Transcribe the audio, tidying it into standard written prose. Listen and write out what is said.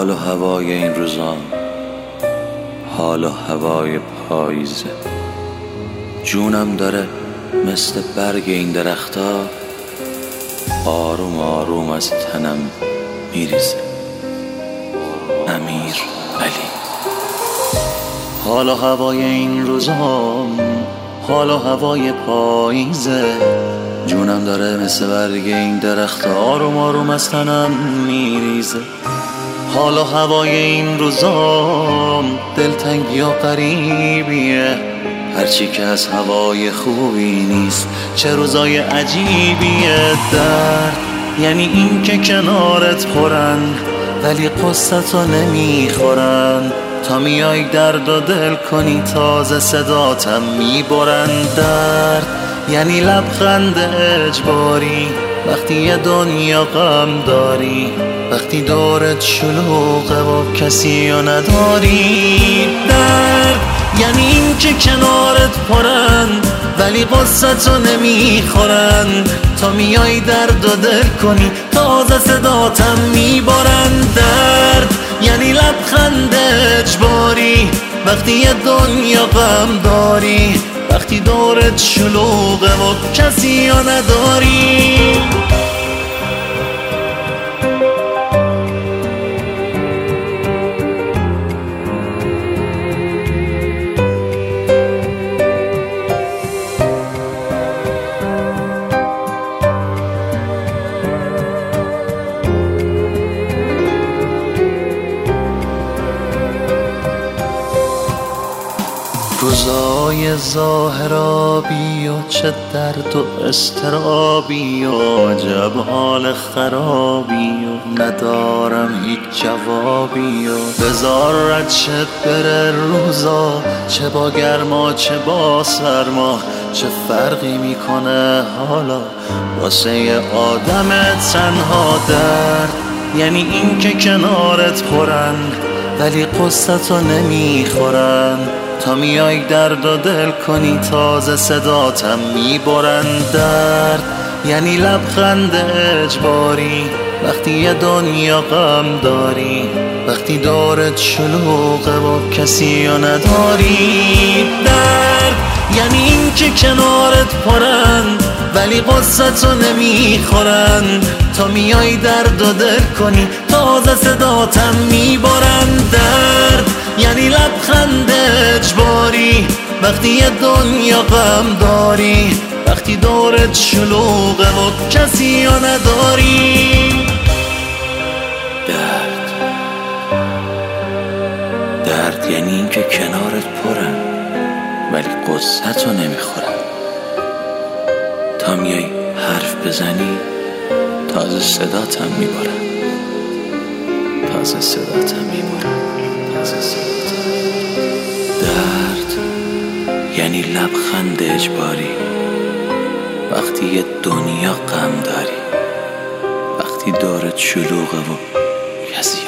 حال و هوای این روزان، حال و هوای پاییزه. جونم داره مثل برگ این درختا آروم آروم از تنم میریزه. امیر علی. حال و هوای این روزان، حال و هوای پاییزه. جونم داره مثل برگ این درخت آروم آروم از تنم میریزه. حال و هوای این روزام دلتنگی و غریبیه، هرچی که از هوای خوبی نیست چه روزای عجیبیه. درد یعنی این که کنارت پرن ولی قصتو نمیخورن، تا میای درد و دل کنی تازه صداتم میبرن. درد یعنی لبخند اجباری وقتی یه دنیا غم داری، وقتی دورت شلوغه و کسی رو نداری. درد یعنی این که کنارت پرن ولی قصتو نمیخورن، تا میای درد و دل کنی تازه صداتم میبرن. درد یعنی لبخند اجباری وقتی یه دنیا غم داری، وقتی دورت شلوغه و کسی رو نداری. روزای ظاهرابی و چه درد و استرابی و عجب حال خرابی و ندارم هیچ جوابی و بذار رد شه بره روزا، چه با گرما چه با سرما، چه فرقی میکنه حالا واسه یه آدم تنها. درد یعنی این که کنارت پرن ولی قصتو نمیخورن، تا میای درد و دل کنی تازه صداتم میبرن. درد یعنی لبخند اجباری وقتی یه دنیا غم داری، وقتی دورت شلوغه و کسی رو نداری. درد یعنی این که کنارت پرن ولی قصتو نمیخورن، تا میای درد و دل کنی تازه صداتم میبرن. درد یعنی لبخند اجباری وقتی یه دنیا غم داری، وقتی دورت شلوغه و کسی رو نداری. درد یعنی این که کنارت پرن ولی قصتو نمیخورن، تا میای حرف بزنی تازه صداتم میبرن، تازه صداتم میبرن، تازه صداتم. درد یعنی لبخند اجباری وقتی یه دنیا غم داری، وقتی دورت شلوغه و کسی